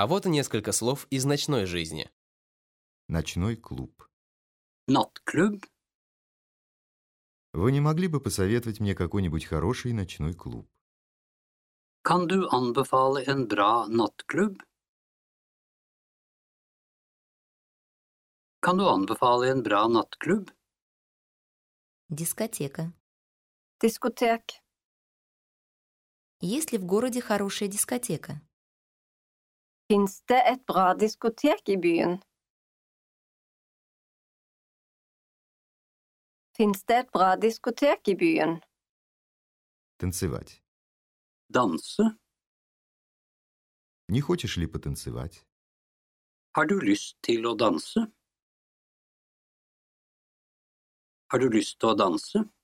А вот и несколько слов из ночной жизни. Ночной клуб. Nattklubb. Вы не могли бы посоветовать мне какой-нибудь хороший ночной клуб? Kan du anbefale en bra nattklubb? Kan du anbefale en bra nattklubb? Дискотека. Diskotek. Есть ли в городе хорошая дискотека? Finns det ett bra diskotek i byen? Finns det ett bra diskotek i byen? Танцевать. Danse. Не хочешь ли потанцевать? Har du lyst til å danse? Har du lyst til å danse?